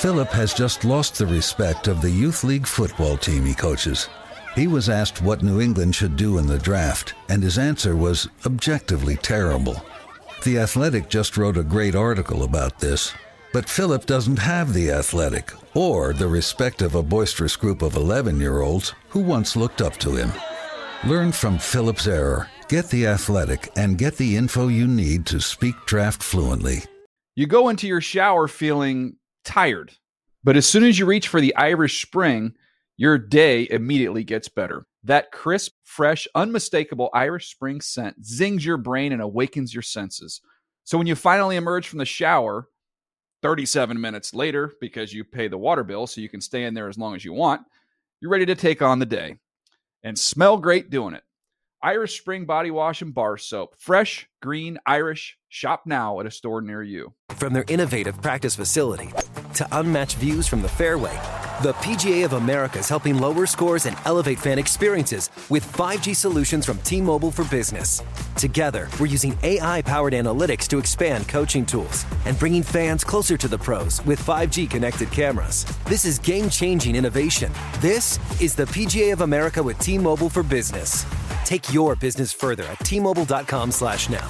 Philip has just lost the respect of the youth league football team he coaches. He was asked what New England should do in the draft, and his answer was objectively terrible. The Athletic just wrote a great article about this, but Philip doesn't have the Athletic or the respect of a boisterous group of 11-year-olds who once looked up to him. Learn from Philip's error, get the Athletic, and get the info you need to speak draft fluently. You go into your shower feeling tired, but as soon as you reach for the Irish Spring, your day immediately gets better. That crisp, fresh, unmistakable Irish Spring scent zings your brain and awakens your senses. So when you finally emerge from the shower 37 minutes later, because you pay the water bill so you can stay in there as long as you want, you're ready to take on the day and smell great doing it. Irish Spring Body Wash and Bar Soap. Fresh, green, Irish. Shop now at a store near you. From their innovative practice facility to unmatched views from the fairway, the PGA of America is helping lower scores and elevate fan experiences with 5G solutions from T-Mobile for Business. Together, we're using AI-powered analytics to expand coaching tools and bringing fans closer to the pros with 5G connected cameras. This is game-changing innovation. This is the PGA of America with T-Mobile for Business. Take your business further at T-Mobile.com/now.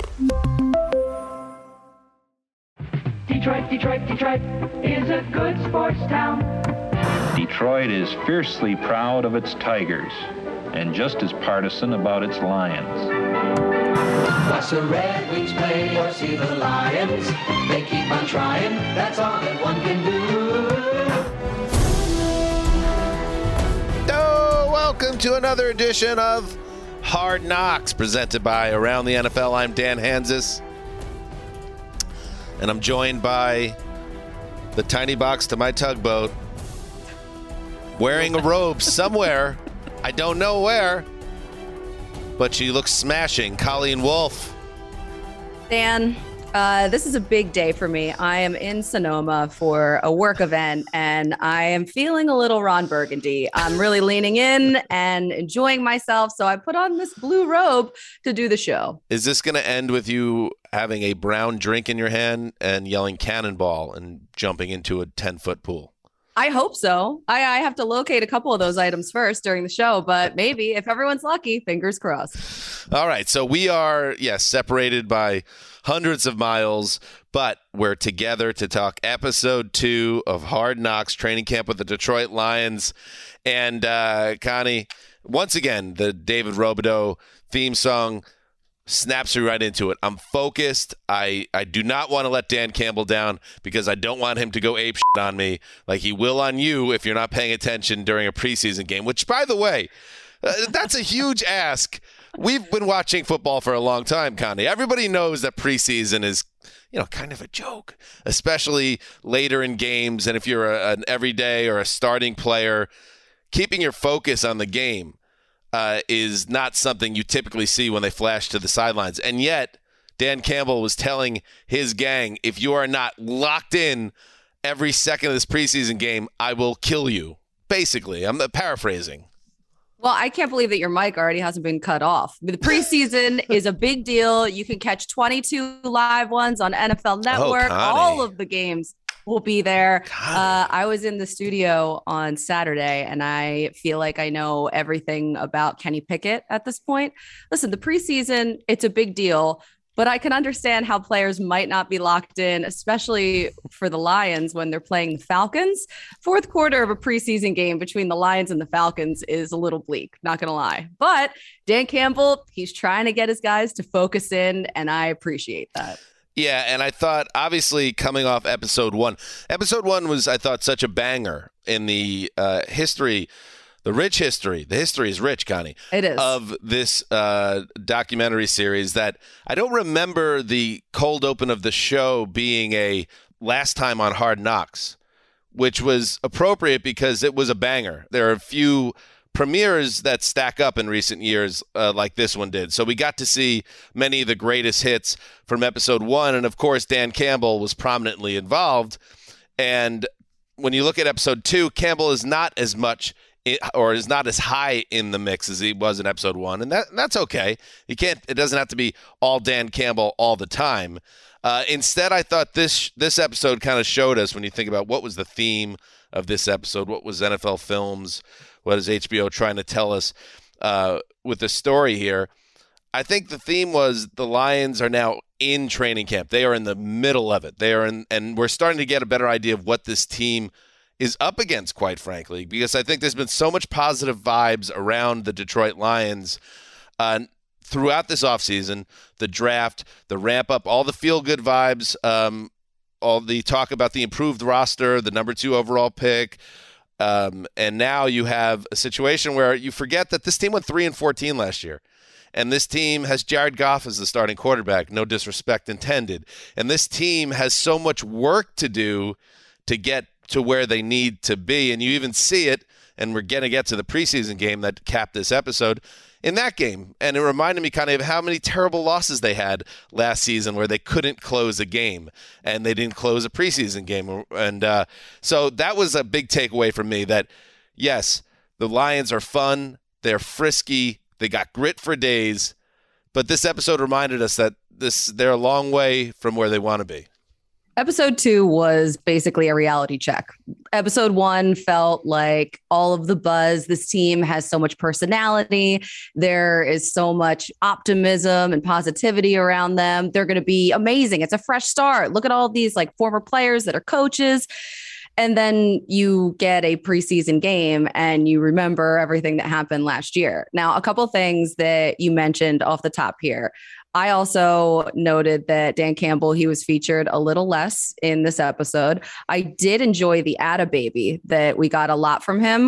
Detroit is a good sports town. Detroit is fiercely proud of its Tigers and just as partisan about its Lions. Watch the Red Wings play or see the Lions. They keep on trying, that's all that one can do. Oh, welcome to another edition of Hard Knocks, presented by Around the NFL. I'm Dan Hanzus, and I'm joined by the tiny box to my tugboat, wearing a robe somewhere. I don't know where, but she looks smashing. Colleen Wolfe. Dan, this is a big day for me. I am in Sonoma for a work event, and I am feeling a little Ron Burgundy. I'm really leaning in and enjoying myself, so I put on this blue robe to do the show. Is this going to end with you having a brown drink in your hand and yelling cannonball and jumping into a 10-foot pool? I hope so. I have to locate a couple of those items first during the show, but maybe if everyone's lucky, fingers crossed. All right. So we are, yes, separated by hundreds of miles, but we're together to talk episode 2 of Hard Knocks, training camp with the Detroit Lions. And Connie, once again, the David Robideau theme song snaps me right into it. I'm focused. I do not want to let Dan Campbell down because I don't want him to go ape shit on me like he will on you if you're not paying attention during a preseason game, which, by the way, that's a huge ask. We've been watching football for a long time, Connie. Everybody knows that preseason is, kind of a joke, especially later in games. And if you're an everyday or a starting player, keeping your focus on the game is not something you typically see when they flash to the sidelines. And yet, Dan Campbell was telling his gang, if you are not locked in every second of this preseason game, I will kill you. Basically, I'm paraphrasing. Well, I can't believe that your mic already hasn't been cut off. The preseason is a big deal. You can catch 22 live ones on NFL Network. All of the games will be there. I was in the studio on Saturday, and I feel like I know everything about Kenny Pickett at this point. Listen, the preseason, it's a big deal, but I can understand how players might not be locked in, especially for the Lions when they're playing the Falcons. Fourth quarter of a preseason game between the Lions and the Falcons is a little bleak, not going to lie. But Dan Campbell, he's trying to get his guys to focus in, and I appreciate that. Yeah, and I thought, obviously, coming off episode 1 was, I thought, such a banger in the history, the history is rich, Connie. It is. Of this documentary series that I don't remember the cold open of the show being a last time on Hard Knocks, which was appropriate because it was a banger. There are a few premieres that stack up in recent years like this one did. So we got to see many of the greatest hits from episode 1. And, of course, Dan Campbell was prominently involved. And when you look at episode 2, Campbell is not as much or is not as high in the mix as he was in episode 1. And that's okay. It doesn't have to be all Dan Campbell all the time. Instead, I thought this episode kind of showed us, when you think about what was the theme of this episode, what was NFL Films, what is HBO trying to tell us with the story here. I think the theme was the Lions are now in training camp. They are in the middle of it. And we're starting to get a better idea of what this team is up against, quite frankly, because I think there's been so much positive vibes around the Detroit Lions throughout this offseason, the draft, the ramp up, all the feel-good vibes, all the talk about the improved roster, the number 2 overall pick. And now you have a situation where you forget that this team went 3-14 last year. And this team has Jared Goff as the starting quarterback, no disrespect intended. And this team has so much work to do to get to where they need to be. And you even see it, and we're going to get to the preseason game that capped this episode, in that game. And it reminded me kind of how many terrible losses they had last season where they couldn't close a game and they didn't close a preseason game. And so that was a big takeaway from me, that, yes, the Lions are fun. They're frisky. They got grit for days. But this episode reminded us that they're a long way from where they want to be. Episode 2 was basically a reality check. Episode 1 felt like all of the buzz. This team has so much personality. There is so much optimism and positivity around them. They're going to be amazing. It's a fresh start. Look at all these like former players that are coaches. And then you get a preseason game and you remember everything that happened last year. Now, a couple things that you mentioned off the top here. I also noted that Dan Campbell, he was featured a little less in this episode. I did enjoy the Atta Baby, that we got a lot from him.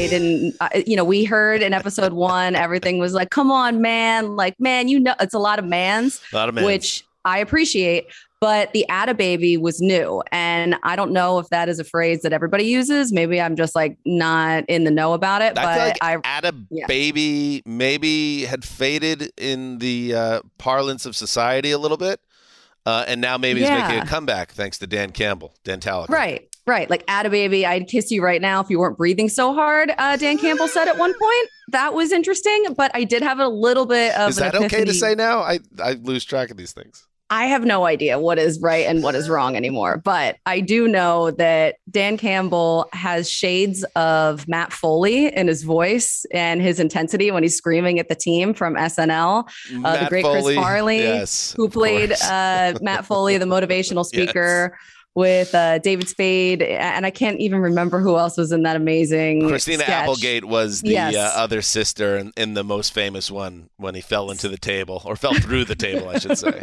We heard in episode 1, everything was like, come on, man. Like, man, it's a lot of mans, which I appreciate. But the Atta Baby was new. And I don't know if that is a phrase that everybody uses. Maybe I'm just like not in the know about it. I feel like Atta Baby maybe had faded in the parlance of society a little bit. And now maybe he's making a comeback thanks to Dan Campbell, Dan Talica. Right. Like, Atta Baby, I'd kiss you right now if you weren't breathing so hard. Dan Campbell said at one point. That was interesting. But I did have a little bit of Is that okay to say now? I lose track of these things. I have no idea what is right and what is wrong anymore, but I do know that Dan Campbell has shades of Matt Foley in his voice and his intensity when he's screaming at the team from SNL. The great Foley, Chris Farley, who played Matt Foley, the motivational speaker. Yes. With David Spade, and I can't even remember who else was in that amazing Christina sketch. Applegate was the other sister in the most famous one, when he fell into the table, or fell through the table, I should say.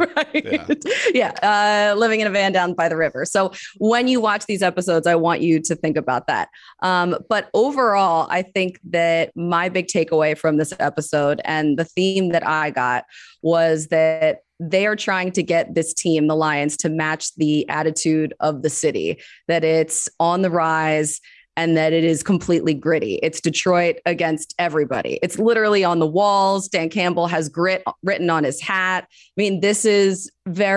Living in a van down by the river. So when you watch these episodes, I want you to think about that. But overall, I think that my big takeaway from this episode and the theme that I got was that they are trying to get this team, the Lions, to match the attitude of the city, that it's on the rise and that it is completely gritty. It's Detroit against everybody. It's literally on the walls. Dan Campbell has grit written on his hat. I mean, this is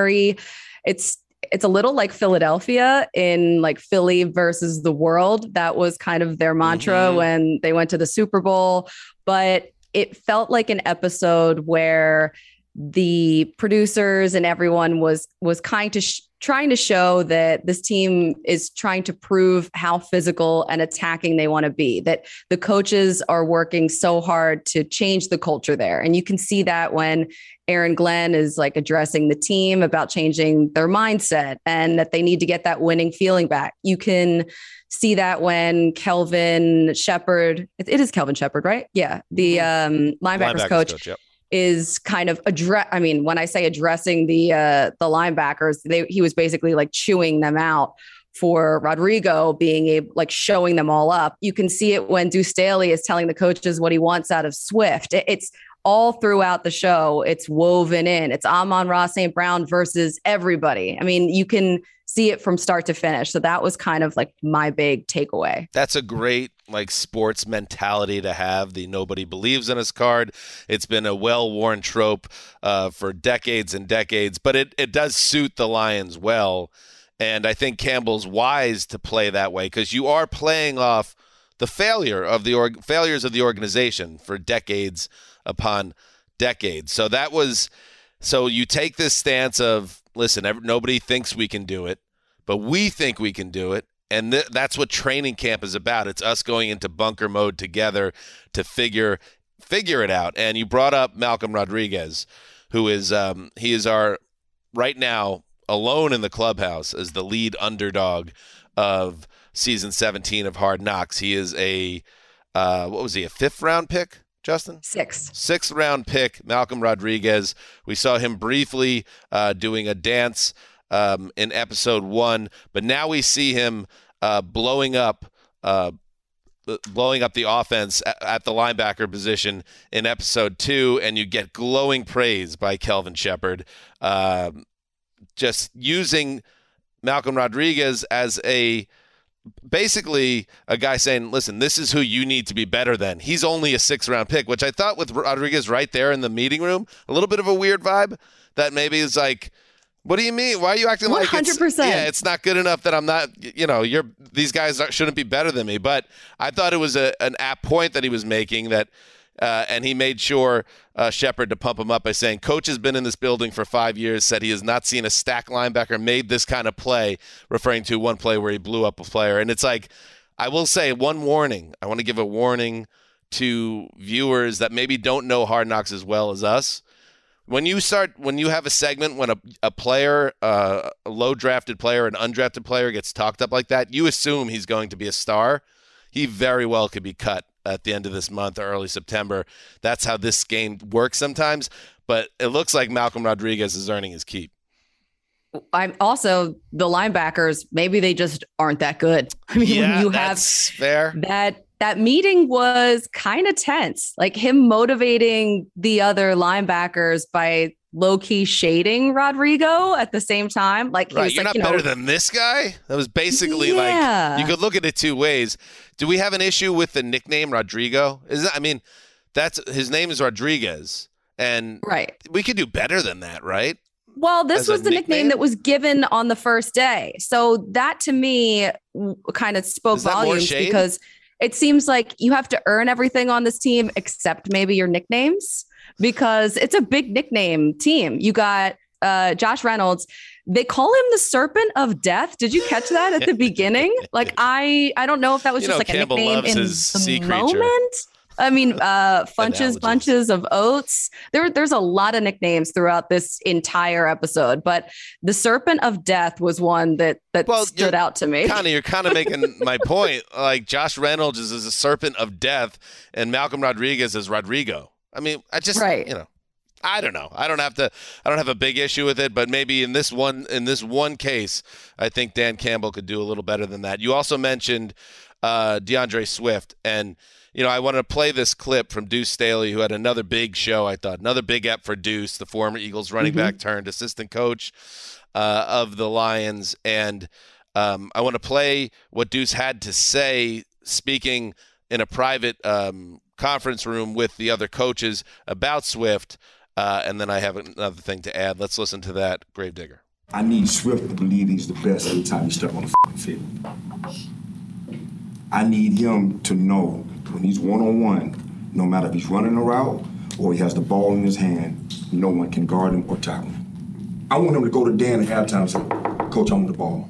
it's a little like Philadelphia in like Philly versus the world. That was kind of their mantra when they went to the Super Bowl. But it felt like an episode where the producers and everyone was trying to show that this team is trying to prove how physical and attacking they want to be, that the coaches are working so hard to change the culture there. And you can see that when Aaron Glenn is like addressing the team about changing their mindset and that they need to get that winning feeling back. You can see that when Kelvin Shepherd, it is Kelvin Shepherd, right? Yeah. The linebackers coach. Yep. Is kind of when I say addressing the linebackers, he was basically like chewing them out for Rodrigo being showing them all up. You can see it when Deuce Staley is telling the coaches what he wants out of Swift. It's all throughout the show. It's woven in. It's Amon-Ra St. Brown versus everybody. I mean, you can see it from start to finish. So that was kind of like my big takeaway. That's a great sports mentality to have, the nobody believes in us card. It's been a well-worn trope for decades and decades, but it does suit the Lions well. And I think Campbell's wise to play that way, because you are playing off the failures of the organization for decades upon decades. So you take this stance of listen, nobody thinks we can do it, but we think we can do it. And that's what training camp is about. It's us going into bunker mode together to figure it out. And you brought up Malcolm Rodriguez, who is he is our right now alone in the clubhouse as the lead underdog of season 17 of Hard Knocks. He is a what was he, a 5th round pick, Justin? 6th round pick, Malcolm Rodriguez. We saw him briefly doing a dance in episode 1, but now we see him blowing up the offense at the linebacker position in episode 2, and you get glowing praise by Kelvin Sheppard, just using Malcolm Rodriguez as basically a guy saying, listen, this is who you need to be better than. He's only a 6th round pick, which I thought with Rodriguez right there in the meeting room, a little bit of a weird vibe that maybe is like, what do you mean? Why are you acting 100%. Like 100%? It's not good enough that I'm not, these guys shouldn't be better than me. But I thought it was an apt point that he was making that, and he made sure Sheppard to pump him up by saying, Coach has been in this building for 5 years, said he has not seen a stack linebacker made this kind of play, referring to one play where he blew up a player. And it's like, I will say one warning. I want to give a warning to viewers that maybe don't know Hard Knocks as well as us. When you have a segment when a player, a low drafted player, an undrafted player gets talked up like that, you assume he's going to be a star. He very well could be cut at the end of this month or early September. That's how this game works sometimes. But it looks like Malcolm Rodriguez is earning his keep. I'm also the linebackers. Maybe they just aren't that good. I mean, when you have fair. That meeting was kind of tense, like him motivating the other linebackers by low-key shading Rodrigo at the same time. Like, right, you're not better than this guy? That was basically like, you could look at it two ways. Do we have an issue with the nickname Rodrigo? His name is Rodriguez, and right. We could do better than that, right? Well, this was the nickname that was given on the first day. So that to me kind of spoke volumes because it seems like you have to earn everything on this team except maybe your nicknames, because it's a big nickname team. You got Josh Reynolds. They call him the Serpent of Death. Did you catch that at the beginning? Like, I don't know if that was just like Campbell a nickname in the moment. I mean, bunches of oats. There's a lot of nicknames throughout this entire episode, but the Serpent of Death was one that stood out to me. You're kind of making my point. Like, Josh Reynolds is a Serpent of Death, and Malcolm Rodriguez is Rodrigo. I mean, I don't know. I don't have a big issue with it, but maybe in this one case, I think Dan Campbell could do a little better than that. You also mentioned DeAndre Swift, and I want to play this clip from Deuce Staley, who had another big show, I thought. Another big ep for Deuce, the former Eagles running back turned assistant coach of the Lions. And I want to play what Deuce had to say, speaking in a private conference room with the other coaches about Swift. And then I have another thing to add. Let's listen to that, Gravedigger. I need Swift to believe he's the best every time he steps on the field. I need him to know when he's one-on-one, no matter if he's running a route or he has the ball in his hand, no one can guard him or tackle him. I want him to go to Dan at halftime and say, Coach, I want the ball.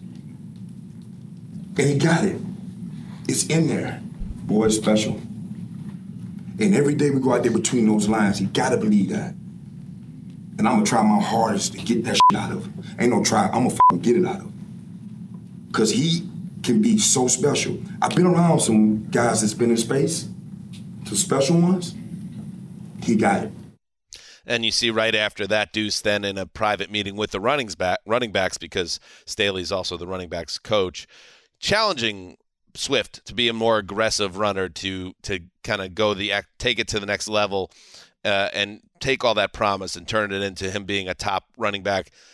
And he got it. It's in there. Boy, it's special. And every day we go out there between those lines, he got to believe that. And I'm going to try my hardest to get that shit out of him. Ain't no try, I'm going to get it out of him. Because he can be so special. I've been around some guys that's been in space, some special ones. He got it. And you see right after that, Deuce then in a private meeting with the running backs, because Staley's also the running backs coach, challenging Swift to be a more aggressive runner, to kind of take it to the next level, and take all that promise and turn it into him being a top running back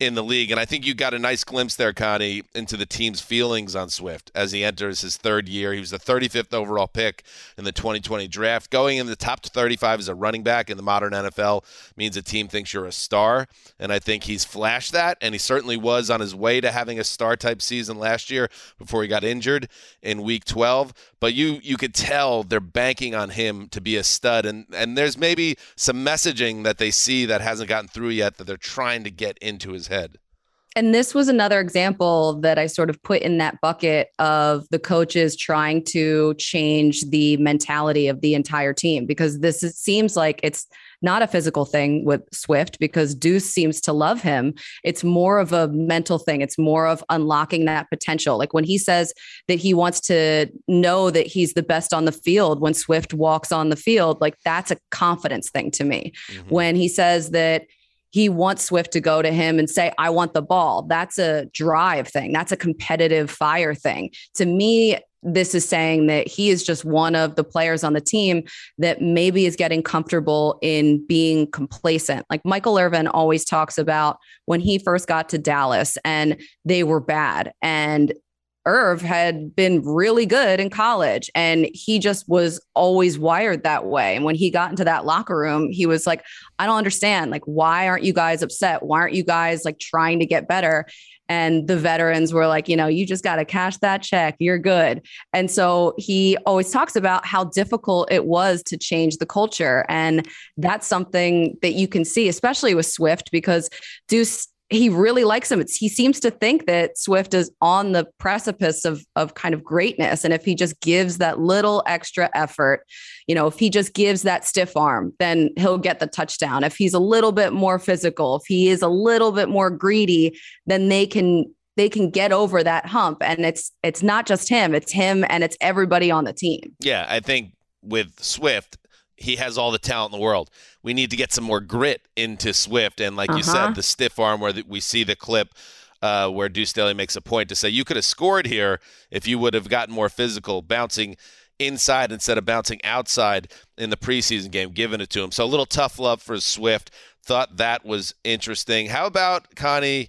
in the league. And I think you got a nice glimpse there, Connie, into the team's feelings on Swift as he enters his third year. He was the 35th overall pick in the 2020 draft. Going in the top 35 as a running back in the modern NFL means a team thinks you're a star. And I think he's flashed that. And he certainly was on his way to having a star-type season last year before he got injured in Week 12. But you could tell they're banking on him to be a stud. And there's maybe some messaging that they see that hasn't gotten through yet that they're trying to get into his head. And this was another example that I sort of put in that bucket of the coaches trying to change the mentality of the entire team, because seems like it's not a physical thing with Swift because Deuce seems to love him. It's more of a mental thing. It's more of unlocking that potential. Like when he says that he wants to know that he's the best on the field when Swift walks on the field, like that's a confidence thing to me. Mm-hmm. When he says that he wants Swift to go to him and say, I want the ball. That's a drive thing. That's a competitive fire thing. To me, this is saying that he is just one of the players on the team that maybe is getting comfortable in being complacent. Like Michael Irvin always talks about when he first got to Dallas and they were bad, and Irv had been really good in college and he just was always wired that way. And when he got into that locker room, he was like, I don't understand. Like, why aren't you guys upset? Why aren't you guys like trying to get better? And the veterans were like, you just got to cash that check. You're good. And so he always talks about how difficult it was to change the culture. And that's something that you can see, especially with Swift, because Deuce, he really likes him. He seems to think that Swift is on the precipice of kind of greatness. And if he just gives that little extra effort, if he just gives that stiff arm, then he'll get the touchdown. If he's a little bit more physical, if he is a little bit more greedy, then they can get over that hump. And it's not just him, it's him and it's everybody on the team. Yeah, I think with Swift, he has all the talent in the world. We need to get some more grit into Swift. And like you said, the stiff arm where we see the clip where Deuce Staley makes a point to say you could have scored here if you would have gotten more physical, bouncing inside instead of bouncing outside in the preseason game, giving it to him. So a little tough love for Swift. Thought that was interesting. How about, Connie,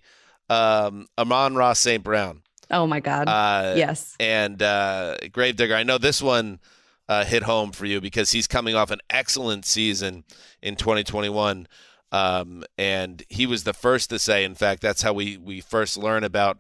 Amon-Ra St. Brown? Oh, my God. Yes. And Gravedigger, I know this one hit home for you because he's coming off an excellent season in 2021. And he was the first to say, in fact, that's how we first learn about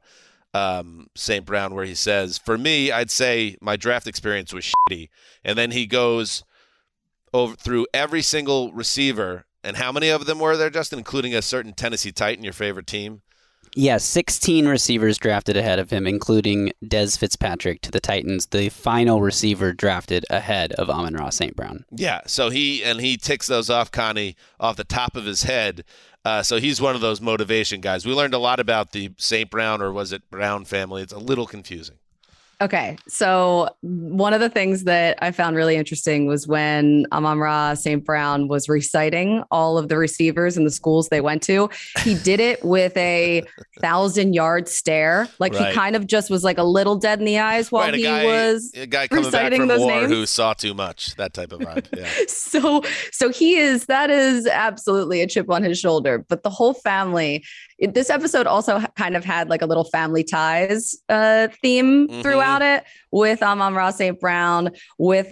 St. Brown, where he says, for me, I'd say my draft experience was shitty. And then he goes over through every single receiver. And how many of them were there, Justin, including a certain Tennessee Titan, your favorite team? Yeah, 16 receivers drafted ahead of him, including Dez Fitzpatrick to the Titans, the final receiver drafted ahead of Amon-Ra St. Brown. Yeah, so he ticks those off, Connie, off the top of his head. So he's one of those motivation guys. We learned a lot about the St. Brown, or was it Brown family? It's a little confusing. Okay, so one of the things that I found really interesting was when Amon-Ra St. Brown was reciting all of the receivers and the schools they went to. He did it with a 1,000-yard stare. Like He kind of just was like a little dead in the eyes while he was a guy coming reciting back from those war names. who saw too much, that type of vibe. Yeah. So that is absolutely a chip on his shoulder. But the whole family, this episode also kind of had like a little family ties theme throughout it, with Amon-Ra St. Brown, with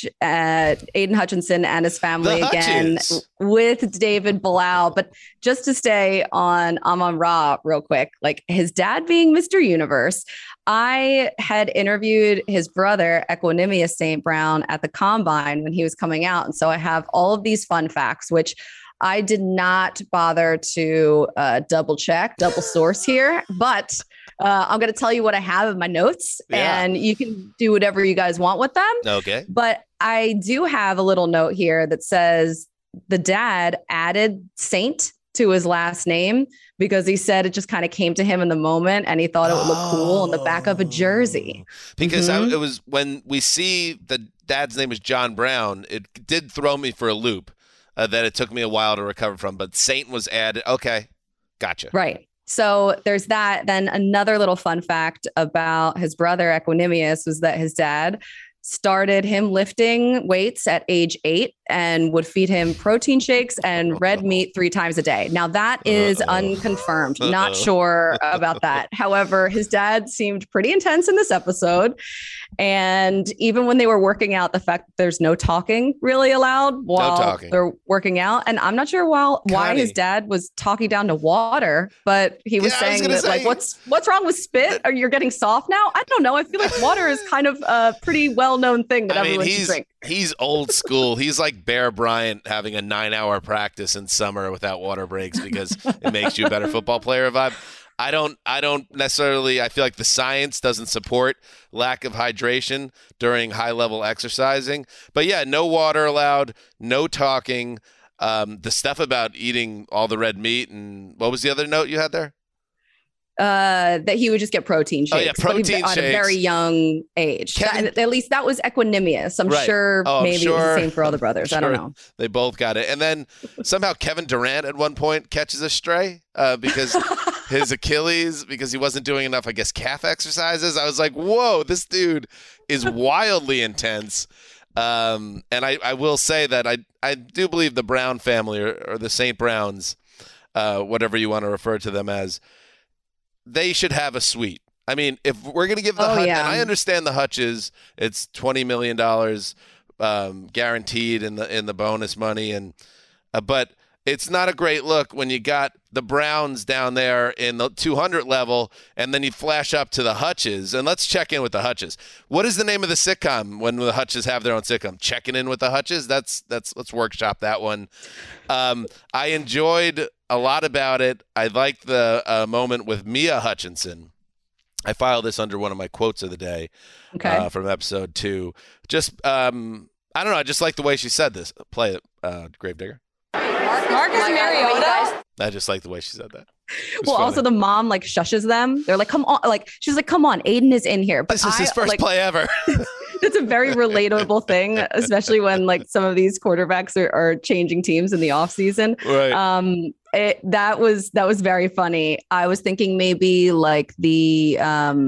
Aiden Hutchinson and his family again, with David Bilal. But just to stay on Amon-Ra real quick, like his dad being Mr. Universe, I had interviewed his brother, Equanimeous St. Brown, at the Combine when he was coming out. And so I have all of these fun facts, which I did not bother to double source here, but I'm going to tell you what I have in my notes, and you can do whatever you guys want with them. Okay. But I do have a little note here that says the dad added Saint to his last name because he said it just kind of came to him in the moment and he thought it would look cool on the back of a jersey. Because it was when we see the dad's name is John Brown, it did throw me for a loop. That it took me a while to recover from, but Saint was added. Okay, gotcha. Right. So there's that. Then another little fun fact about his brother Equanimeous was that his dad started him lifting weights at age 8. and would feed him protein shakes and red meat 3 times a day. Now that is unconfirmed. Not sure about that. However, his dad seemed pretty intense in this episode. And even when they were working out, the fact that there's no talking really allowed while they're working out. And I'm not sure why his dad was talking down to water, but he was saying that like, what's wrong with spit? Are you getting soft now? I don't know. I feel like water is kind of a pretty well-known thing that everyone should drink. He's old school. He's like Bear Bryant having a 9-hour practice in summer without water breaks because it makes you a better football player vibe. I don't necessarily, I feel like the science doesn't support lack of hydration during high level exercising, but yeah, no water allowed, no talking. The stuff about eating all the red meat, and what was the other note you had there? That he would just get protein shakes. Oh yeah, protein shakes at a very young age. At least that was Equanimous. I'm sure maybe it was the same for all the brothers. I don't know. They both got it. And then somehow Kevin Durant at one point catches a stray because his Achilles, because he wasn't doing enough, I guess, calf exercises. I was like, whoa, this dude is wildly intense. And I will say that I do believe the Brown family or the St. Browns, whatever you want to refer to them as, they should have a suite. I mean, if we're going to give the Hutch, and I understand the Hutches, it's $20 million guaranteed in the bonus money, and but it's not a great look when you got the Browns down there in the 200 level, and then you flash up to the Hutches. And let's check in with the Hutches. What is the name of the sitcom when the Hutches have their own sitcom? Checking in with the Hutches. Let's workshop that one. I enjoyed a lot about it. I liked the moment with Mia Hutchinson. I filed this under one of my quotes of the day from episode 2. Just, I don't know. I just like the way she said this. Play it, Gravedigger. Marcus Mariota. I just like the way she said that. Well, also the mom like shushes them. They're like, come on. Like, she's like, come on, Aiden is in here. But this is his first play ever. It's a very relatable thing, especially when like some of these quarterbacks are changing teams in the offseason. Right. That was very funny. I was thinking maybe like the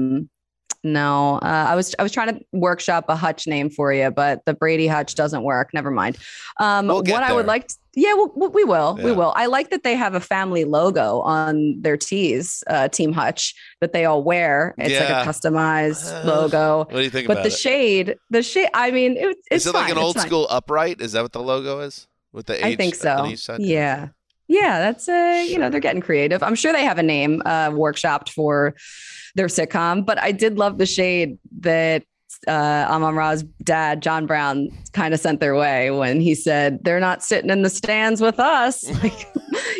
I was trying to workshop a Hutch name for you, but the Brady Hutch doesn't work. Never mind. I would like to, we will. I like that they have a family logo on their tees, Team Hutch, that they all wear. It's like a customized logo. What do you think about it? But the shade, I mean, it's Is it like an old school upright? Is that what the logo is? With the H I think so. on each side? Yeah. Yeah, that's they're getting creative. I'm sure they have a name workshopped for their sitcom, but I did love the shade that Amon-Ra's dad, John Brown, kind of sent their way when he said, they're not sitting in the stands with us. Like,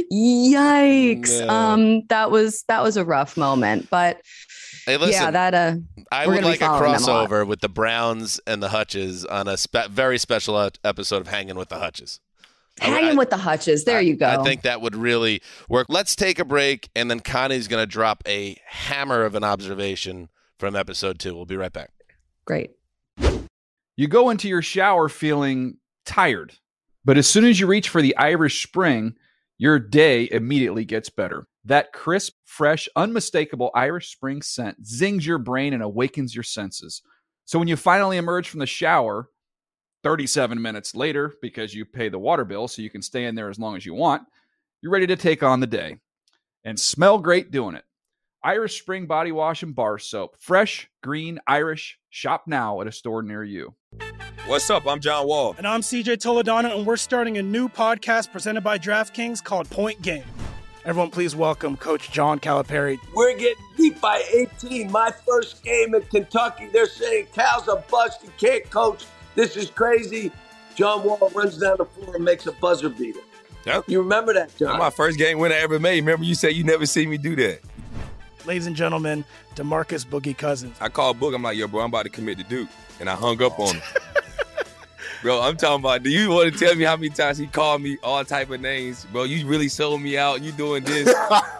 yikes. No. That was a rough moment, but hey, listen, I would like a crossover with the Browns and the Hutches on a very special episode of Hanging with the Hutches. Hanging with the Hutches. There you go. I think that would really work. Let's take a break, and then Connie's going to drop a hammer of an observation from episode 2. We'll be right back. Great. You go into your shower feeling tired, but as soon as you reach for the Irish Spring, your day immediately gets better. That crisp, fresh, unmistakable Irish Spring scent zings your brain and awakens your senses. So when you finally emerge from the shower 37 minutes later, because you pay the water bill so you can stay in there as long as you want, you're ready to take on the day and smell great doing it. Irish Spring Body Wash and Bar Soap. Fresh, green, Irish. Shop now at a store near you. What's up? I'm John Wall. And I'm CJ Toledano, and we're starting a new podcast presented by DraftKings called Point Game. Everyone, please welcome Coach John Calipari. We're getting beat by 18. My first game in Kentucky, they're saying Cal's a bust. He can't coach. This is crazy. John Wall runs down the floor and makes a buzzer beater. Yep. You remember that, John? That's my first game winner I ever made. Remember you said you never seen me do that. Ladies and gentlemen, DeMarcus Boogie Cousins. I called Boog. I'm like, yo, bro, I'm about to commit to Duke. And I hung up on him. Bro, I'm talking about, do you want to tell me how many times he called me all type of names? Bro, you really sold me out. You doing this.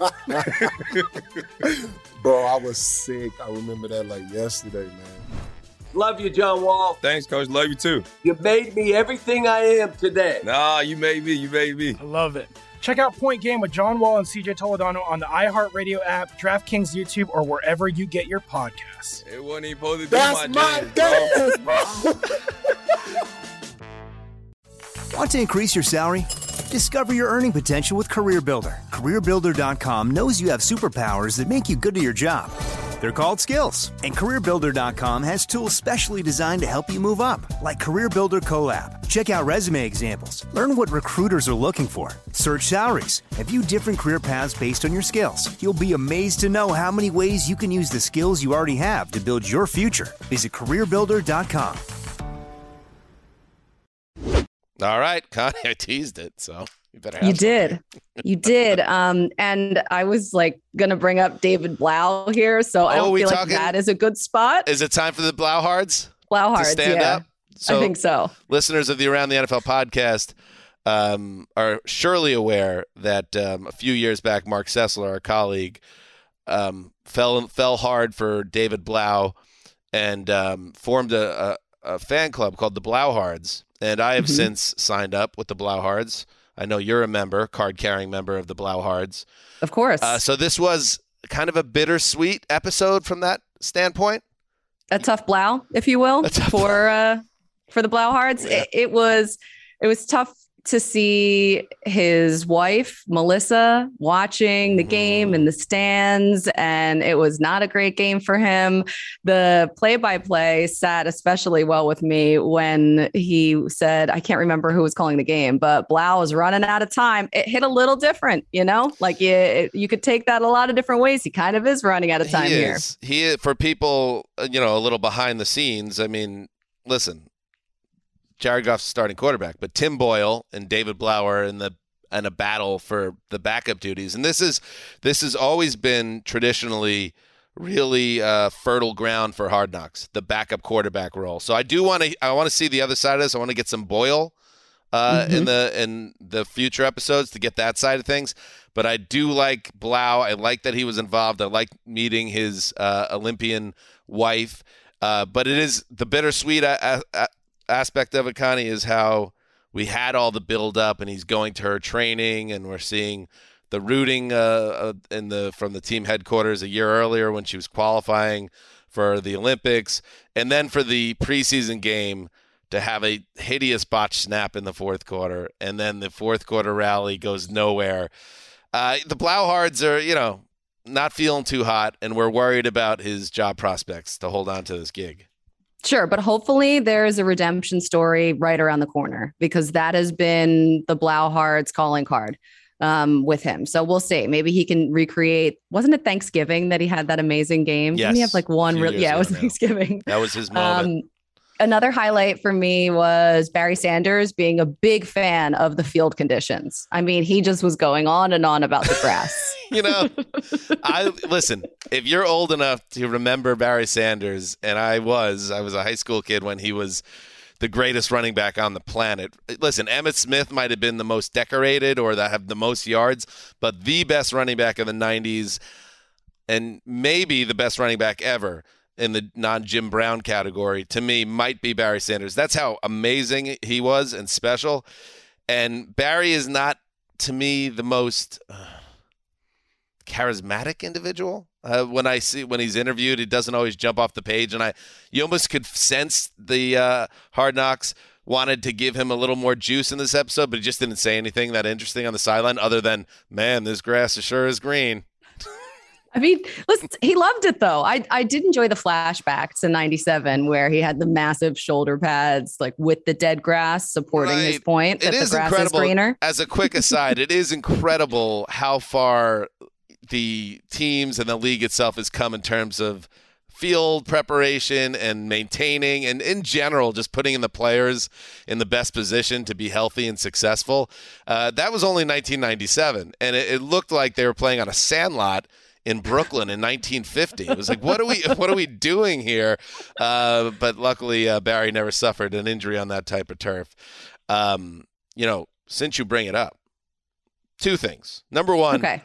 Bro, I was sick. I remember that like yesterday, man. Love you, John Wall. Thanks, Coach. Love you, too. You made me everything I am today. Nah, you made me. I love it. Check out Point Game with John Wall and CJ Toledano on the iHeartRadio app, DraftKings YouTube, or wherever you get your podcasts. It wasn't even supposed to be my dance, bro. Want to increase your salary? Discover your earning potential with CareerBuilder. CareerBuilder.com knows you have superpowers that make you good at your job. They're called skills. And CareerBuilder.com has tools specially designed to help you move up, like CareerBuilder Collab. Check out resume examples. Learn what recruiters are looking for. Search salaries. And view different career paths based on your skills. You'll be amazed to know how many ways you can use the skills you already have to build your future. Visit CareerBuilder.com. All right, Connie, I teased it, so you better have You did. You did. And I was like going to bring up David Blau here, so I don't feel like that is a good spot. Is it time for the Blauhards? Blauhards, to stand yeah. up? So, I think so. Listeners of the Around the NFL podcast are surely aware that a few years back, Mark Sessler, our colleague, fell hard for David Blau and formed a fan club called the Blauhards. And I have since signed up with the Blauhards. I know you're a member, card-carrying member of the Blauhards. Of course. So this was kind of a bittersweet episode from that standpoint. A tough Blau, if you will, for the Blauhards. Yeah. It was tough to see his wife, Melissa, watching the game in the stands, and it was not a great game for him. The play-by-play sat especially well with me when he said, I can't remember who was calling the game, but Blau was running out of time. It hit a little different, like you could take that a lot of different ways. He kind of is running out of time here. He is, for people, a little behind the scenes. I mean, listen, Jared Goff's starting quarterback, but Tim Boyle and David Blau are in a battle for the backup duties. And this has always been traditionally really fertile ground for Hard Knocks, the backup quarterback role. So I want to see the other side of this. I want to get some Boyle in the future episodes to get that side of things. But I do like Blau. I like that he was involved. I like meeting his Olympian wife. But it is the bittersweet aspect of it, Connie, is how we had all the build up and he's going to her training and we're seeing the rooting from the team headquarters a year earlier when she was qualifying for the Olympics, and then for the preseason game to have a hideous botched snap in the fourth quarter, and then the fourth quarter rally goes nowhere. The Blauhards are, not feeling too hot, and we're worried about his job prospects to hold on to this gig. Sure, but hopefully there's a redemption story right around the corner, because that has been the Blauhards calling card with him. So we'll see. Maybe he can recreate. Wasn't it Thanksgiving that he had that amazing game? Yes. Didn't he have like one? It was Thanksgiving. That was his moment. Another highlight for me was Barry Sanders being a big fan of the field conditions. I mean, he just was going on and on about the grass. Listen, if you're old enough to remember Barry Sanders, and I was a high school kid when he was the greatest running back on the planet. Listen, Emmitt Smith might have been the most decorated or that have the most yards, but the best running back of the 90s and maybe the best running back ever in the non-Jim Brown category, to me, might be Barry Sanders. That's how amazing he was and special. And Barry is not, to me, the most charismatic individual. When he's interviewed, he doesn't always jump off the page, and you almost could sense the Hard Knocks wanted to give him a little more juice in this episode, but he just didn't say anything that interesting on the sideline other than, man, this grass sure is green. I mean, listen, he loved it, though. I did enjoy the flashbacks in 97 where he had the massive shoulder pads, like with the dead grass supporting his point that the grass is greener. As a quick aside, it is incredible how far the teams and the league itself has come in terms of field preparation and maintaining, and in general, just putting in the players in the best position to be healthy and successful. That was only 1997, and it looked like they were playing on a sandlot in Brooklyn in 1950. It was like, what are we doing here? But luckily, Barry never suffered an injury on that type of turf. Since you bring it up, two things. Number one, okay.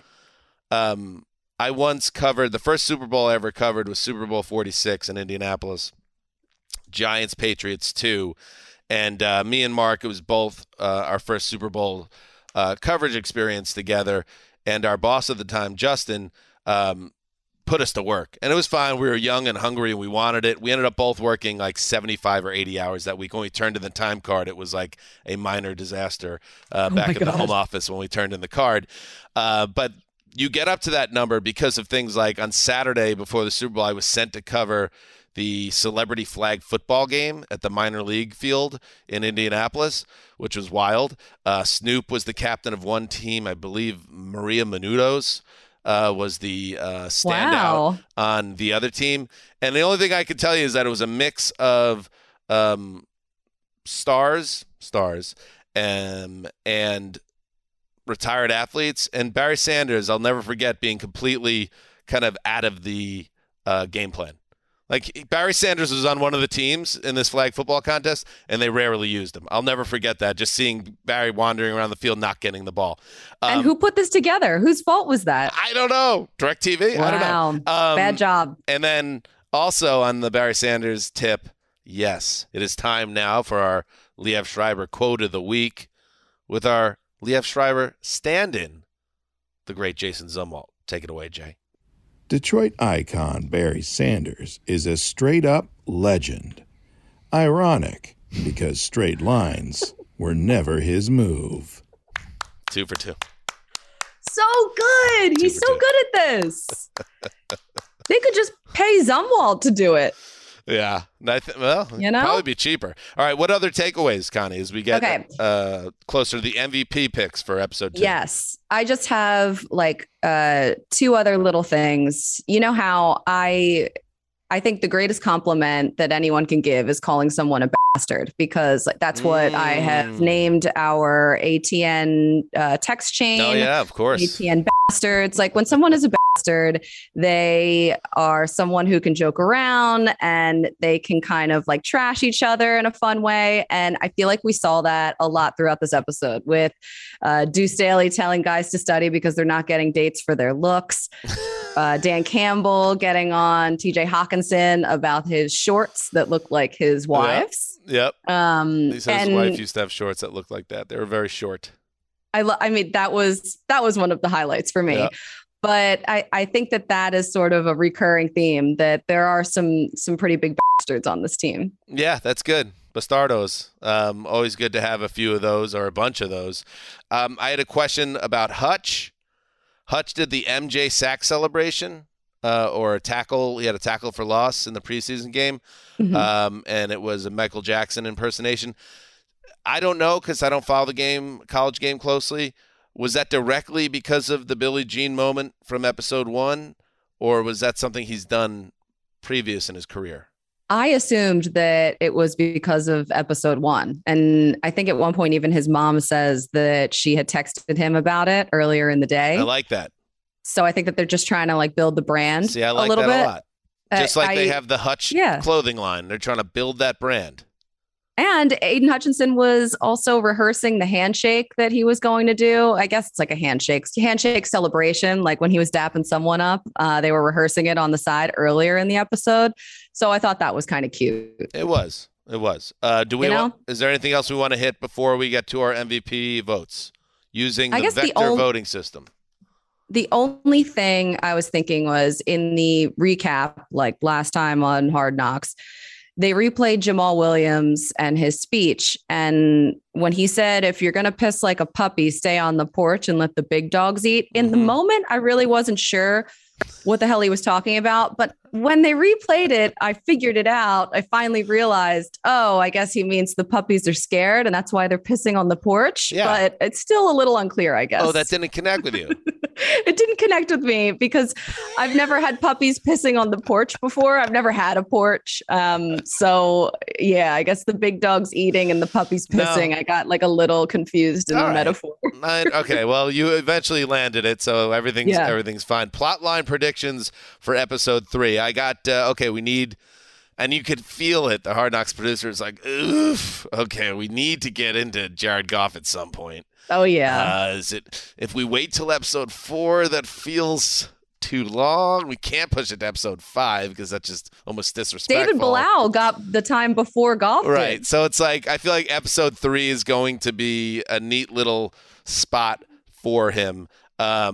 I once covered, the first Super Bowl I ever covered was Super Bowl 46 in Indianapolis, Giants-Patriots 2. And me and Mark, it was both our first Super Bowl coverage experience together. And our boss at the time, Justin, put us to work. And it was fine. We were young and hungry and we wanted it. We ended up both working like 75 or 80 hours that week. When we turned in the time card, it was like a minor disaster back in the home office when we turned in the card. But you get up to that number because of things like on Saturday before the Super Bowl, I was sent to cover the celebrity flag football game at the minor league field in Indianapolis, which was wild. Snoop was the captain of one team. I believe Maria Menounos was the standout on the other team. And the only thing I could tell you is that it was a mix of stars, and retired athletes. And Barry Sanders, I'll never forget being completely kind of out of the game plan. Like, Barry Sanders was on one of the teams in this flag football contest, and they rarely used him. I'll never forget that, just seeing Barry wandering around the field not getting the ball. And who put this together? Whose fault was that? I don't know. DirecTV? Wow. I don't know. Bad job. And then also on the Barry Sanders tip, yes, it is time now for our Liev Schreiber quote of the week with our Liev Schreiber stand-in, the great Jason Zumwalt. Take it away, Jay. Detroit icon Barry Sanders is a straight-up legend. Ironic, because straight lines were never his move. 2 for 2. So good. He's so good at this. They could just pay Zumwalt to do it. Yeah. Probably be cheaper. All right. What other takeaways, Connie, as we get closer to the MVP picks for episode 2? Yes. I just have like 2 other little things. You know how I think the greatest compliment that anyone can give is calling someone a bastard, because that's what I have named our ATN text chain. Oh, yeah, of course. ATN bastards. Like, when someone is a bastard, they are someone who can joke around and they can kind of like trash each other in a fun way. And I feel like we saw that a lot throughout this episode with Deuce Staley telling guys to study because they're not getting dates for their looks. Dan Campbell getting on TJ Hawkinson about his shorts that look like his wife's. Yep. He said his wife used to have shorts that looked like that. They were very short. I mean, that was one of the highlights for me. Yep. But I think that is sort of a recurring theme, that there are some pretty big bastards on this team. Yeah, that's good. Bastardos. Always good to have a few of those or a bunch of those. I had a question about Hutch. Hutch did the MJ sack celebration or a tackle. He had a tackle for loss in the preseason game. Mm-hmm. And it was a Michael Jackson impersonation. I don't know, because I don't follow the college game closely. Was that directly because of the Billie Jean moment from episode 1, or was that something he's done previous in his career? I assumed that it was because of episode 1. And I think at one point, even his mom says that she had texted him about it earlier in the day. I like that. So I think that they're just trying to like build the brand See, I like a little that bit. A lot. Just like they have the Hutch clothing line. They're trying to build that brand. And Aiden Hutchinson was also rehearsing the handshake that he was going to do. I guess it's like a handshake celebration. Like when he was dapping someone up, they were rehearsing it on the side earlier in the episode. So I thought that was kind of cute. It was. Is there anything else we want to hit before we get to our MVP votes using the vector voting system? The only thing I was thinking was in the recap, like last time on Hard Knocks, they replayed Jamal Williams and his speech. And when he said, if you're going to piss like a puppy, stay on the porch and let the big dogs eat. In the moment, I really wasn't sure what the hell he was talking about. But when they replayed it, I figured it out. I finally realized, I guess he means the puppies are scared and that's why they're pissing on the porch. Yeah. But it's still a little unclear, I guess. Oh, that didn't connect with you. It didn't connect with me because I've never had puppies pissing on the porch before. I've never had a porch. So yeah, I guess the big dog's eating and the puppy's pissing. No. I got like a little confused in the metaphor. Okay. Well, you eventually landed it. So everything's fine. Plotline predictions for episode 3. I got, we need, and you could feel it. The Hard Knocks producer is like, oof, okay, we need to get into Jared Goff at some point. Oh, yeah. If we wait till episode 4, that feels too long. We can't push it to episode 5 because that's just almost disrespectful. David Bilal got the time before Goff right. did. So it's like, I feel like episode 3 is going to be a neat little spot for him.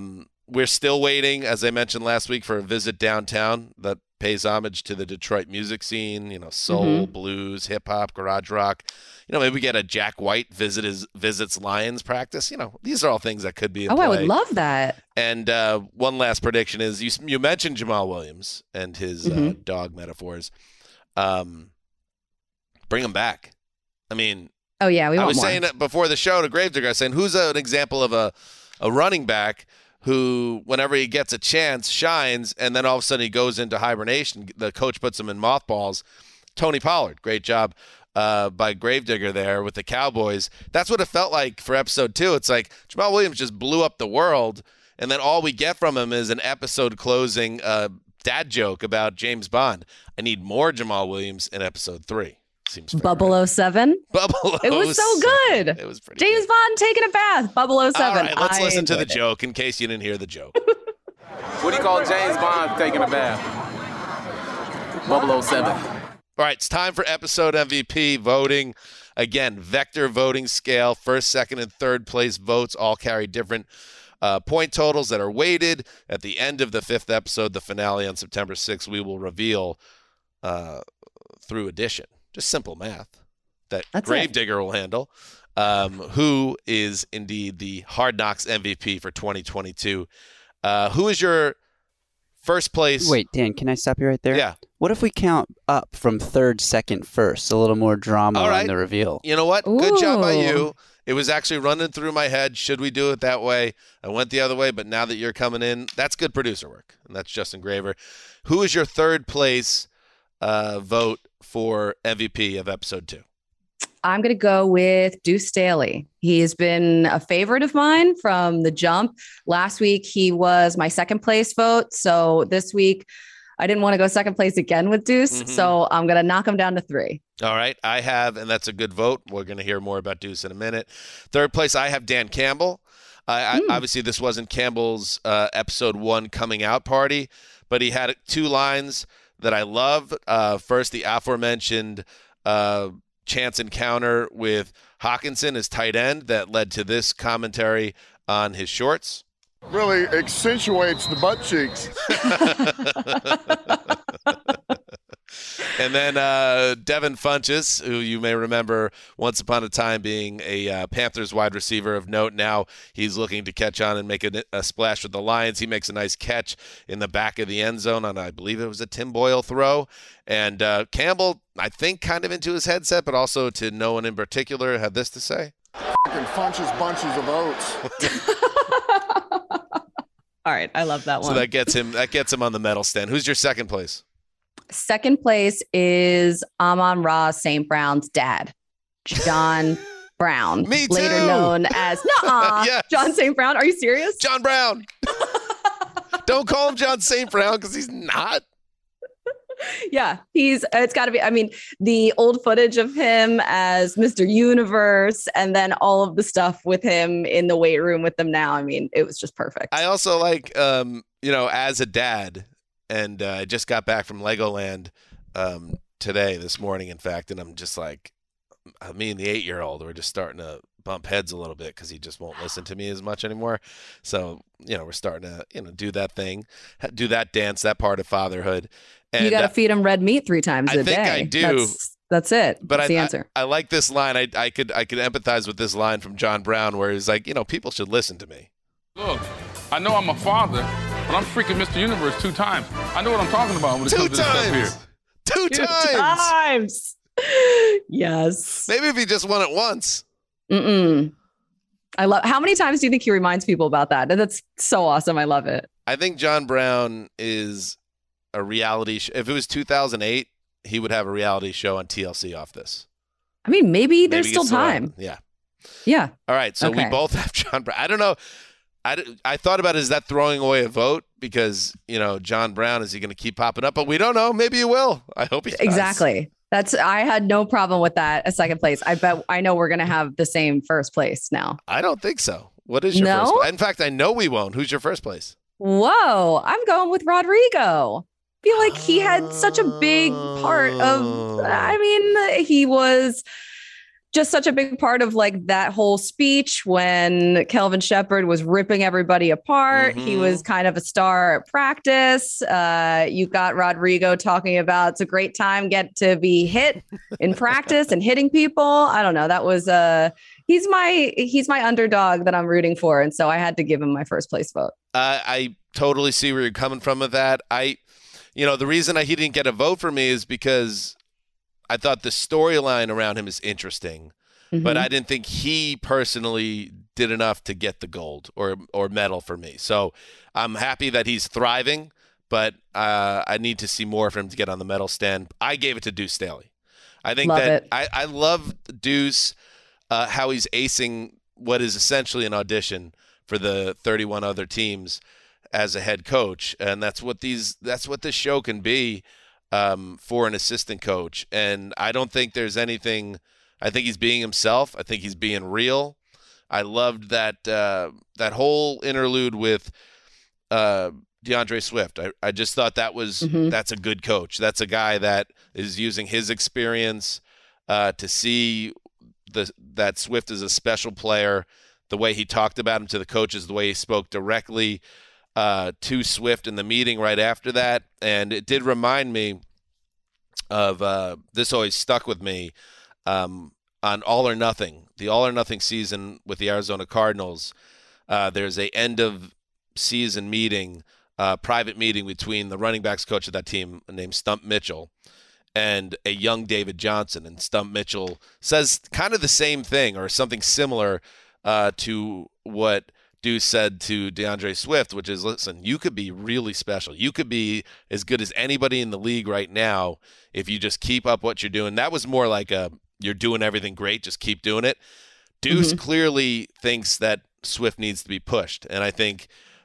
We're still waiting, as I mentioned last week, for a visit downtown that pays homage to the Detroit music scene, soul, blues, hip-hop, garage rock. Maybe we get a Jack White visits Lions practice. These are all things that could be in play. I would love that. And one last prediction is you mentioned Jamal Williams and his dog metaphors. Bring him back. I mean, oh yeah, we want more. I was saying it before the show to Gravedigger. I was saying, who's an example of a running back who, whenever he gets a chance, shines, and then all of a sudden he goes into hibernation. The coach puts him in mothballs. Tony Pollard, great job by Gravedigger there with the Cowboys. That's what it felt like for episode 2. It's like Jamal Williams just blew up the world, and then all we get from him is an episode closing dad joke about James Bond. I need more Jamal Williams in episode 3. Seems fair, Bubble right? 07. Bubble 07. It was so good. It was pretty James good. Bond taking a bath. Bubble 07. All right, let's listen to the joke in case you didn't hear the joke. What do you call James Bond taking a bath? Bubble 07. All right, it's time for episode MVP voting. Again, vector voting scale. First, second, and third place votes all carry different point totals that are weighted. At the end of the 5th episode, the finale on September 6th, we will reveal through addition. Just simple math that Gravedigger will handle. Who is indeed the Hard Knocks MVP for 2022? Who is your first place? Wait, Dan, can I stop you right there? Yeah. What if we count up from third, second, first? A little more drama on the reveal. You know what? Good job by you. It was actually running through my head. Should we do it that way? I went the other way, but now that you're coming in, that's good producer work. And that's Justin Graver. Who is your third place vote for MVP of episode 2? I'm going to go with Deuce Staley. He has been a favorite of mine from the jump. Last week, he was my second place vote. So this week, I didn't want to go second place again with Deuce. So I'm going to knock him down to 3. All right. I have, and that's a good vote. We're going to hear more about Deuce in a minute. Third place, I have Dan Campbell. Obviously, this wasn't Campbell's episode 1 coming out party, but he had 2 lines that I love. First, the aforementioned chance encounter with Hawkinson as tight end that led to this commentary on his shorts. Really accentuates the butt cheeks. And then Devin Funchess, who you may remember once upon a time being a Panthers wide receiver of note. Now he's looking to catch on and make a splash with the Lions. He makes a nice catch in the back of the end zone on, I believe it was a Tim Boyle throw. And Campbell, I think, kind of into his headset, but also to no one in particular, had this to say. Fucking Funchess bunches of oats. All right. I love that one. So that gets him on the medal stand. Who's your second place? Second place is Amon-Ra St. Brown's dad, John Brown. Me too. Later known as Yes. John St. Brown. Are you serious? John Brown. Don't call him John St. Brown because he's not. Yeah, it's got to be. I mean, the old footage of him as Mr. Universe and then all of the stuff with him in the weight room with them now. I mean, it was just perfect. I also like, as a dad, and I just got back from Legoland this morning, in fact, and I'm just like, me and the 8-year-old, we're just starting to bump heads a little bit because he just won't listen to me as much anymore. So, we're starting to, do that thing, do that dance, that part of fatherhood. And you got to feed him red meat 3 times a day. I think I do. That's it. But that's the answer. I like this line. I could empathize with this line from John Brown where he's like, people should listen to me. Look, I know I'm a father, but I'm freaking Mr. Universe 2 times. I know what I'm talking about when it comes to this stuff here. 2 times. Yes. Maybe if he just won it once. I love. How many times do you think he reminds people about that? That's so awesome. I love it. I think John Brown is a reality show. If it was 2008, he would have a reality show on TLC off this. I mean, maybe there's still time. Yeah. All right. So we both have John Brown. I don't know. I thought about, is that throwing away a vote? Because, John Brown, is he going to keep popping up? But we don't know. Maybe he will. I hope he does. Exactly. I had no problem with that. A second place. I know we're going to have the same first place now. I don't think so. What is your first place? In fact, I know we won't. Who's your first place? Whoa. I'm going with Rodrigo. I feel like he had such a big part of, he was just such a big part of like that whole speech when Kelvin Shepherd was ripping everybody apart. He was kind of a star at practice. You got Rodrigo talking about it's a great time get to be hit in practice and hitting people. I don't know. That was he's my underdog that I'm rooting for. And so I had to give him my first place vote. I totally see where you're coming from with that. The reason he didn't get a vote for me is because I thought the storyline around him is interesting, but I didn't think he personally did enough to get the gold or medal for me. So I'm happy that he's thriving, but I need to see more for him to get on the medal stand. I gave it to Deuce Staley. I think I love Deuce, how he's acing what is essentially an audition for the 31 other teams as a head coach, and that's what this show can be. For an assistant coach. And I don't think there's anything. I think he's being himself. I think he's being real. I loved that whole interlude with DeAndre Swift. I just thought that's a good coach. That's a guy that is using his experience to see that Swift is a special player. The way he talked about him to the coaches, the way he spoke directly to Swift in the meeting right after that. And it did remind me of this always stuck with me on All or Nothing, the All or Nothing season with the Arizona Cardinals. There's a end of season meeting, private meeting between the running backs coach of that team named Stump Mitchell and a young David Johnson. And Stump Mitchell says kind of the same thing or something similar to what Deuce said to DeAndre Swift, which is, listen, you could be really special. You could be as good as anybody in the league right now if you just keep up what you're doing. That was more like you're doing everything great, just keep doing it. Deuce clearly thinks that Swift needs to be pushed. And I think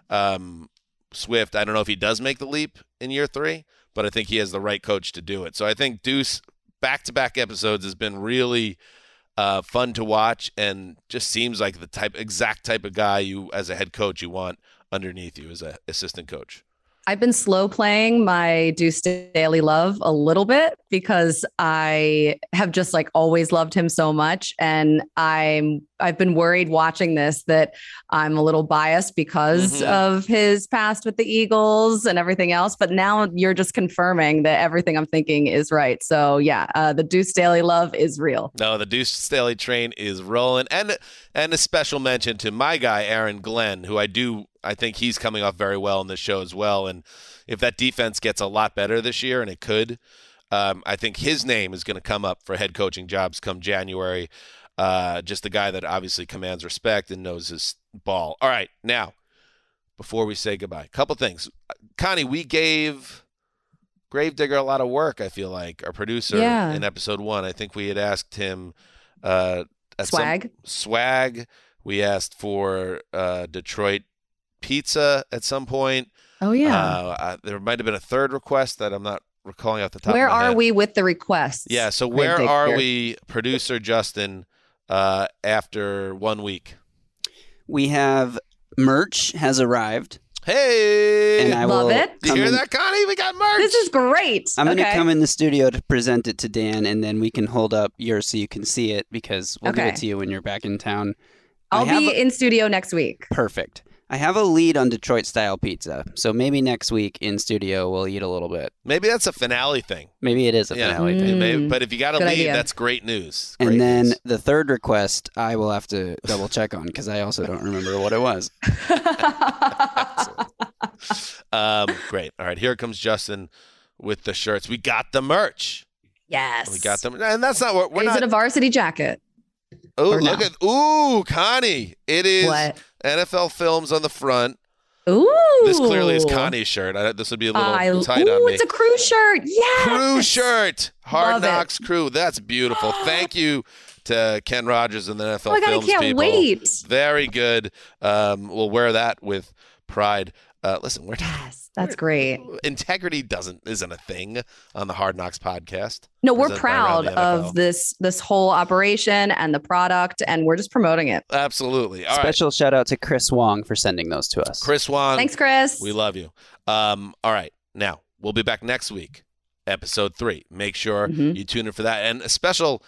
Swift, I don't know if he does make the leap in year 3, but I think he has the right coach to do it. So I think Deuce, back-to-back episodes, has been really fun to watch, and just seems like the exact type of guy you, as a head coach, you want underneath you as an assistant coach. I've been slow playing my Deuce Staley love a little bit because I have just like always loved him so much. And I've been worried watching this that I'm a little biased because of his past with the Eagles and everything else. But now you're just confirming that everything I'm thinking is right. So yeah, the Deuce Staley love is real. No, the Deuce Staley train is rolling. And a special mention to my guy, Aaron Glenn, who I think he's coming off very well in this show as well. And if that defense gets a lot better this year, and it could, I think his name is going to come up for head coaching jobs come January. Just a guy that obviously commands respect and knows his ball. All right, now, before we say goodbye, a couple things. Connie, we gave Gravedigger a lot of work, I feel like, our producer in episode 1. I think we had asked him swag. We asked for Detroit pizza at some point. Oh yeah. There might have been a third request that I'm not recalling off the top of my head. Where are we with the requests? Yeah, so where are we, producer Justin, after 1 week? We have merch has arrived. Hey! And I love it. Did you hear that, Connie? We got merch. This is great. I'm going to come in the studio to present it to Dan, and then we can hold up yours so you can see it, because we'll give it to you when you're back in town. I'll be in studio next week. Perfect. I have a lead on Detroit-style pizza, so maybe next week in studio we'll eat a little bit. Maybe that's a finale thing. Maybe it is a finale thing. Maybe, but if you got a lead, that's great news. And then the third request, I will have to double check on because I also don't remember what it was. Great. All right, here comes Justin with the shirts. We got the merch. Yes. We got them. And that's not what we're Is it a varsity jacket? Oh, look at Connie. It is NFL Films on the front. Ooh. This clearly is Connie's shirt. This would be a little tight on me. It's a crew shirt. Yes. Crew shirt. Hard Knocks crew. That's beautiful. Thank you to Ken Rogers and the NFL Films people. I can't wait. Very good. We'll wear that with pride. Listen, that's great. Integrity isn't a thing on the Hard Knocks podcast. No, we're proud of this whole operation and the product, and we're just promoting it. Absolutely. All Special shout out to Chris Wong for sending those to us. Chris Wong. Thanks, Chris. We love you. All right. Now, we'll be back next week, episode 3. Make sure you tune in for that. And a special,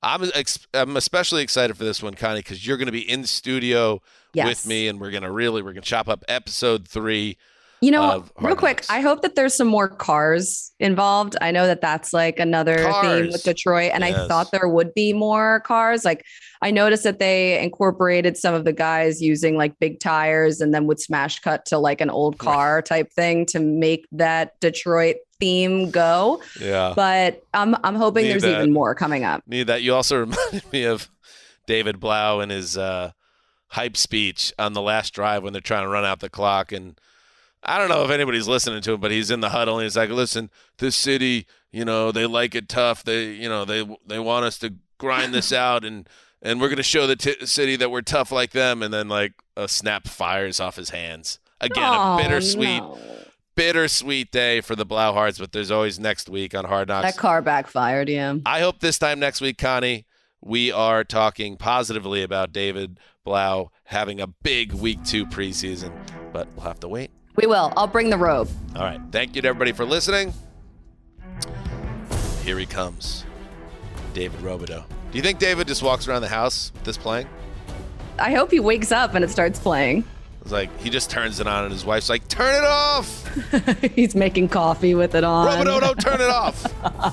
I'm especially excited for this one, Connie, because you're going to be in the studio with me, and we're going to chop up episode 3. You know, real quick, I hope that there's some more cars involved. I know that that's like another theme with Detroit, and I thought there would be more cars. Like, I noticed that they incorporated some of the guys using like big tires and then would smash cut to like an old car type thing to make that Detroit theme go. Yeah. But I'm hoping there's even more coming up. Need that. You also reminded me of David Blau and his hype speech on the last drive when they're trying to run out the clock. And I don't know if anybody's listening to him, but he's in the huddle and he's like, listen, this city, they like it tough. They want us to grind this out and we're going to show the city that we're tough like them. And then like a snap fires off his hands. Again, a bittersweet day for the Blauhards, but there's always next week on Hard Knocks. That car backfired, yeah. I hope this time next week, Connie, we are talking positively about David Blau having a big week 2 preseason, but we'll have to wait. We will. I'll bring the robe. All right. Thank you to everybody for listening. Here he comes, David Robideau. Do you think David just walks around the house with this playing? I hope he wakes up and it starts playing. It's like he just turns it on and his wife's like, turn it off. He's making coffee with it on. Robideau, don't turn it off.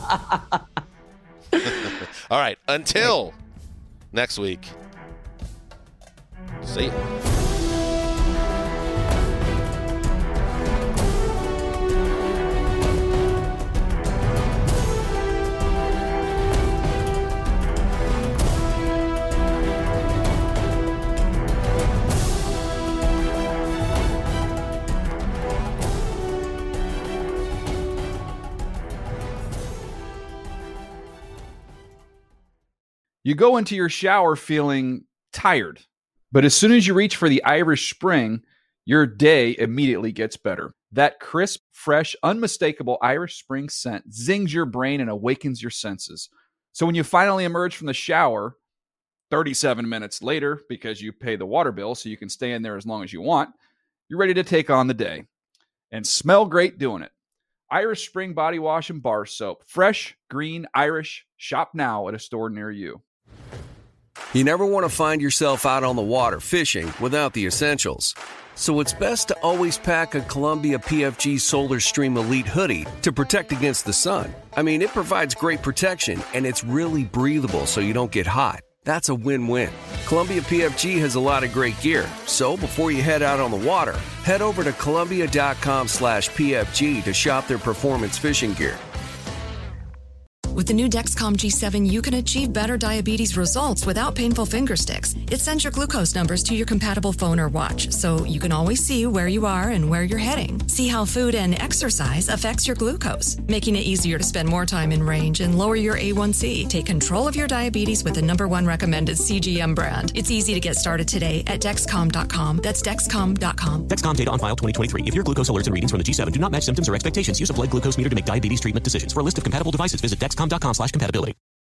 All right. Until next week. See you. You go into your shower feeling tired, but as soon as you reach for the Irish Spring, your day immediately gets better. That crisp, fresh, unmistakable Irish Spring scent zings your brain and awakens your senses. So when you finally emerge from the shower, 37 minutes later, because you pay the water bill so you can stay in there as long as you want, you're ready to take on the day and smell great doing it. Irish Spring Body Wash and Bar Soap. Fresh, green, Irish. Shop now at a store near you. You never want to find yourself out on the water fishing without the essentials. So it's best to always pack a Columbia PFG Solar Stream Elite hoodie to protect against the sun. I mean, it provides great protection and it's really breathable so you don't get hot. That's a win-win. Columbia PFG has a lot of great gear. So before you head out on the water, head over to Columbia.com/PFG to shop their performance fishing gear. With the new Dexcom G7, you can achieve better diabetes results without painful finger sticks. It sends your glucose numbers to your compatible phone or watch, so you can always see where you are and where you're heading. See how food and exercise affects your glucose, making it easier to spend more time in range and lower your A1C. Take control of your diabetes with the #1 recommended CGM brand. It's easy to get started today at Dexcom.com. That's Dexcom.com. Dexcom data on file 2023. If your glucose alerts and readings from the G7 do not match symptoms or expectations, use a blood glucose meter to make diabetes treatment decisions. For a list of compatible devices, visit Dexcom.com/compatibility.